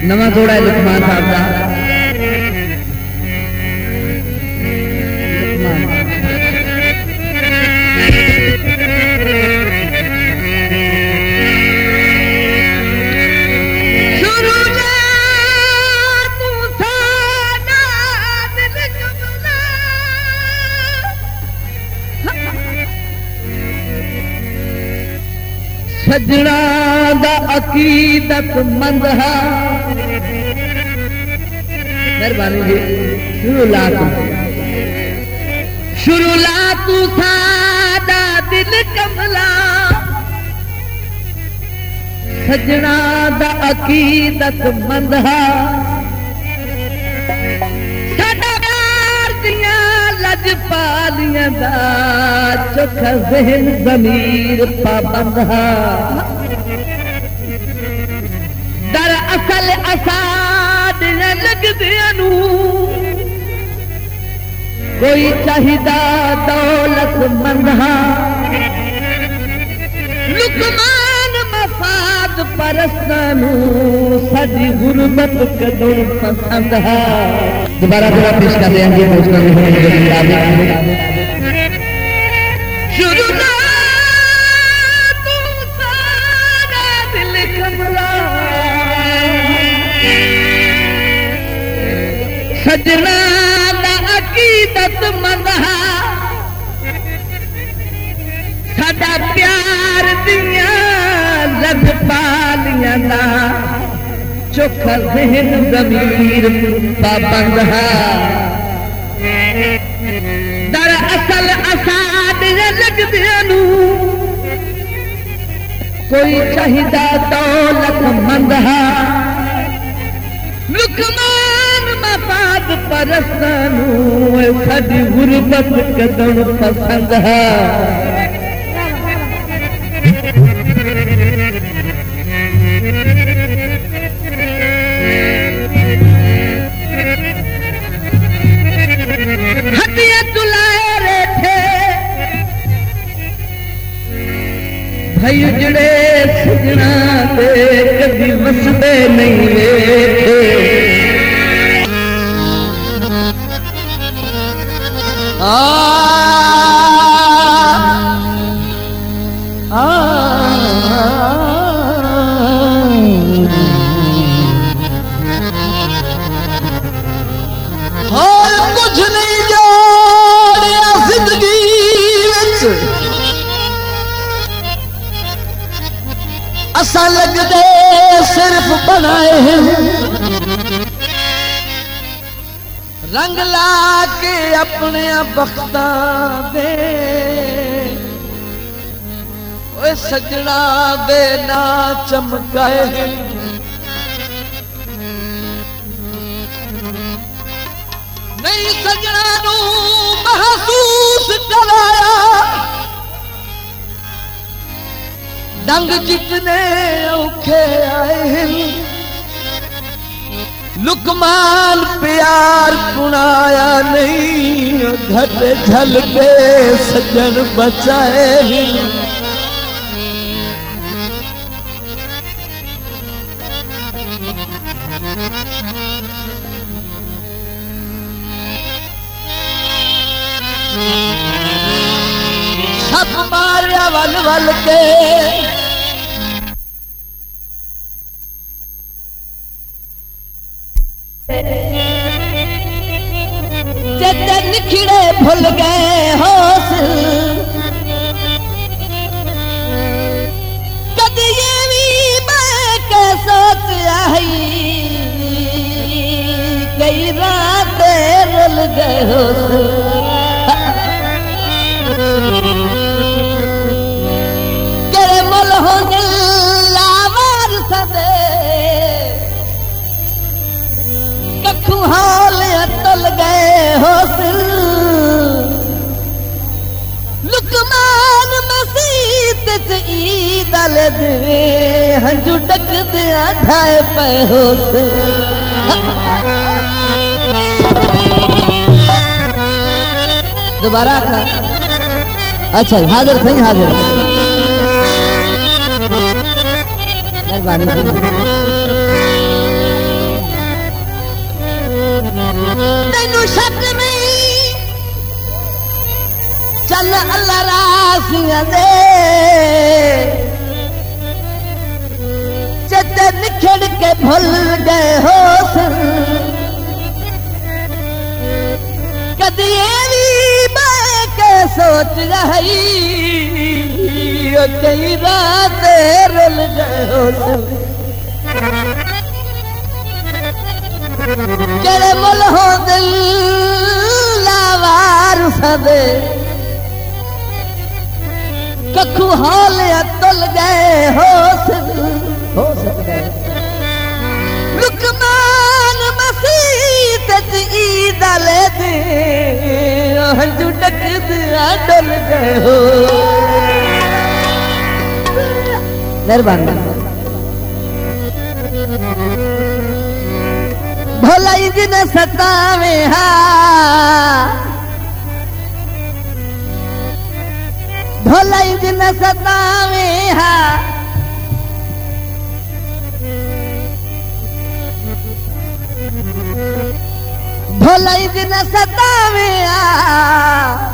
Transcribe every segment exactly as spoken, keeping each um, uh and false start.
नवा थोड़ा लुकमान साहब का सजना दा अकीदत मंद है। मेहरबानी जी शुरू ला तू शुरू ला तू सादा दिल कमला सजना दा अकीदत मंद है। साडा प्यार दिया लजपालियां दा चोखा ज़हन ज़मीर पाबंद है। दरअसल असाद लगदियां नू कोई चाहिदा दौलत मंद है। लुकमान मफाद परस्तां नू साडी गुरबत कदों पसंद है। दोबारा दोबारा पेश कर रहे हैं जी दोस्तों शुरू ना तू सारा दिल कमला सजना दा अकीदत मंद है। साडा प्यार दिया लजपालियां दा चोखा ज़हन ज़मीर पाबंद है। दरअसल असाद लगदियां नू कोई चाहिदा दौलत मंद है। लुकमान मफाद परस्तां नू साडी गुरबत कदों पसंद है। भाई जड़े सजना दे कभी वसदे नहीं वेखे आ आ और कुछ नहीं जोड़िया जिंदगी विच असा लगदे सिर्फ बनाए रंग ला के अपने बख्तां दे ओए सजना दे ना चमकाए। नहीं सजना नू महसूस कराया डंग जितने औखे आए हैं। लुकमान प्यार पुनाया नहीं घट झल के सजन बचाए हैं। सब मारिया वल वल के चेतन खिड़े भूल गए हौसल कदी ये भी मैं के सोच आई कई रातें रुल गए हौसल करे मुल हो लावार सदे कखू हाल तल गए हौसल लुकमान मसीत ईद ले दे हंजू डक दिया ढाए पे हौसल दोबारा था। अच्छा हाजिर थी हाजिर मेहरबानी तेनू शक नहीं चल अल्लाह रासियां दे चेते निखड़ के भूल गए हो सन कदी के सोच रही कई रात रुल गए हो सन केड़े मुल हो दिल लावार सदे कखू हाल तुल गए हो हो सकते लुकमान मसीह ईद ले दे हंजू डक दिया डल गए हो मेहरबानी भलाई दिन सतावे हा भलाई दिन सतावे हा भलाई दिन सतावे हा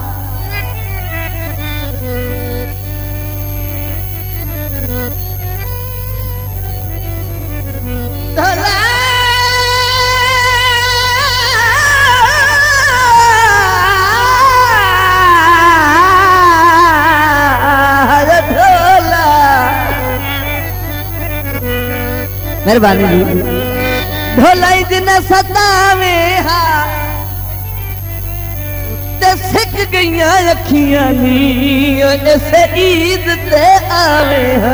मेहरबानी भलाई दिन सतावे हा ते सिक गईया अखियां नी इसे ईद ते आवे हा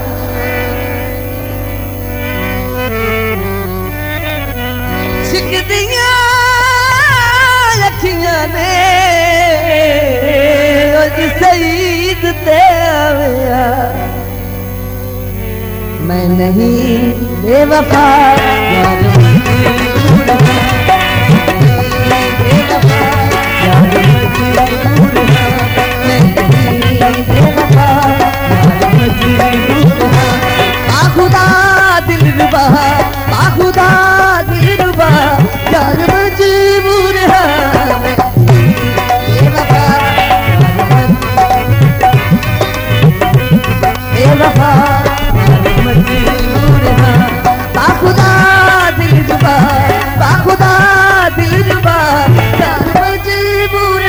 सिक दिया अखियां ने इसे ईद ते आवे हा मैं नहीं बेवफा यार मजबूर बेवफा यार मजबूर मैं नहीं बेवफा यार मजबूर बाखुदा दिल रुबा बाखुदा दिल रुबा यार मजबूर बेवफा बेवफा बाखुदा दिल रुबा बाखुदा दिल रुबा यार मजबूर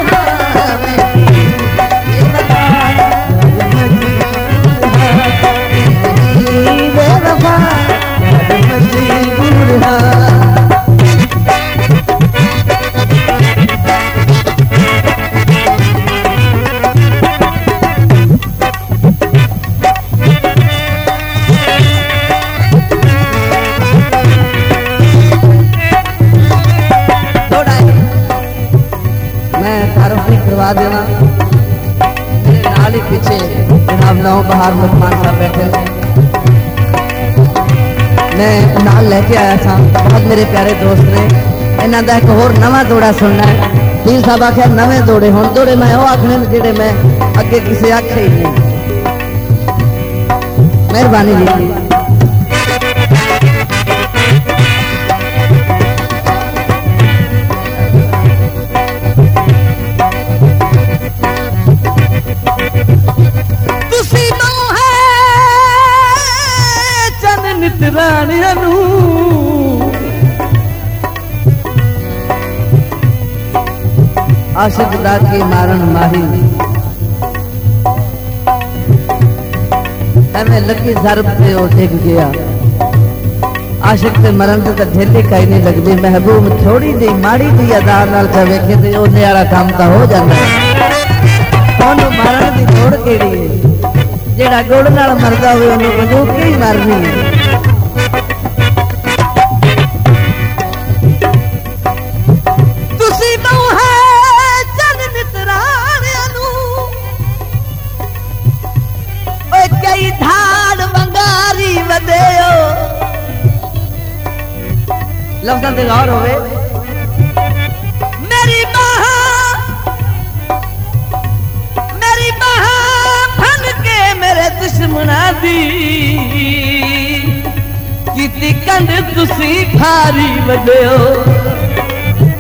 बेवफा मजबूर करवा देना मेरे नाल ही पीछे जनाब नौ बहार मुसलमान साहब बैठे मैं नाल लेके आया था बहुत मेरे प्यारे दोस्त ने इन्हों का एक होर नवा दौड़ा सुनना है पीर साहब आख्या नवे दौड़े हुण दौड़े मैं वो आखने जेडे मैं अगे किसी आखे ही नहीं मेहरबानी जी रानिया आशिक दा के मारन माही एवं लगी जरब से वो डिग गया आशिक से मरन से तो ढेले कहीं नहीं लगती महबूब थोड़ी जी माड़ी जी अदा नाल का वेखे तो नियारा काम का हो जाता है मारन की दौड़ केड़ी है जेड़ा गुड़ नाल मरदा होवे उन्हें बंदूक ही मारनी है लफ्ज़ां ते गौर होवे मेरी बाह मेरी बाह फन के मेरे दुश्मना दी कीती कंड तुसी खारी वड्यो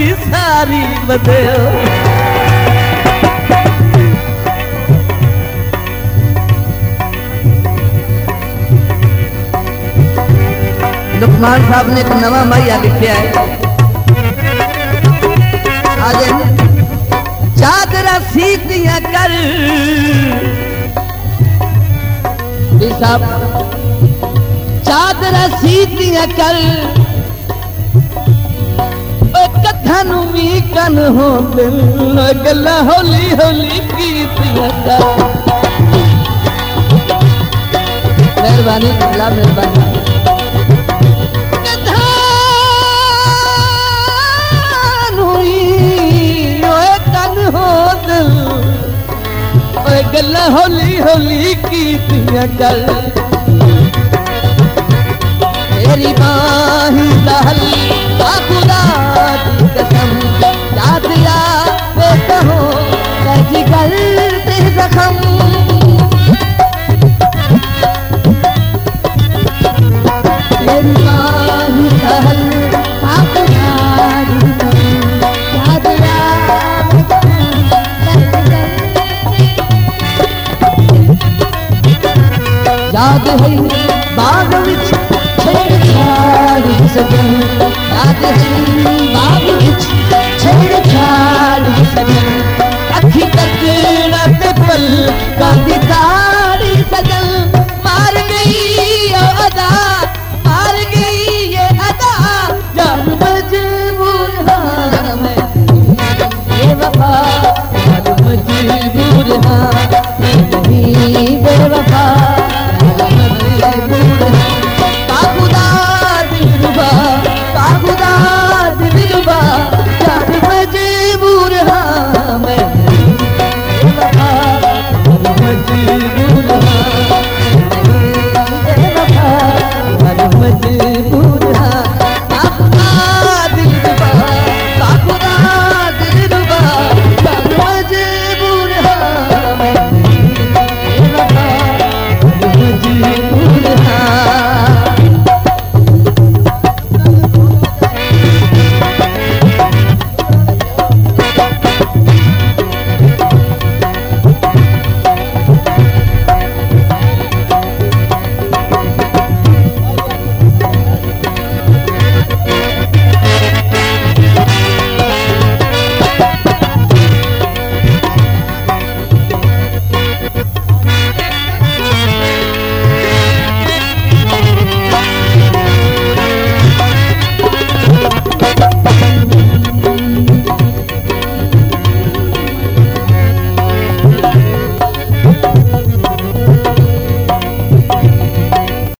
विसारी बदयो लुकमान साहब ने एक नवा माइया लिखा है आज चादरा सीतियां कर साहब चादरा सीतियां कर कथन भी कन हो दिल गला होली होली कीतियां कर मेहरबानी अल्लाह मेहरबानी गल्ला होली होली कीतियां कर तेरी बाही दहल खुदा दी कसम याद आवे कहो जिगर ते जख्म तेरी बाही दहल खुदा दी कसम याद आवे याद है बाग विच छेड़छाड़ सजन याद है बाग विच छेड़छाड़ सजन अखी तकना ते पल कांदी दाड़ी सजन मार गई ये अदा मार गई ये अदा जान मजबूर हाँ मैं ये वफा जान मजबूर हाँ नहीं बेवफा मजबूर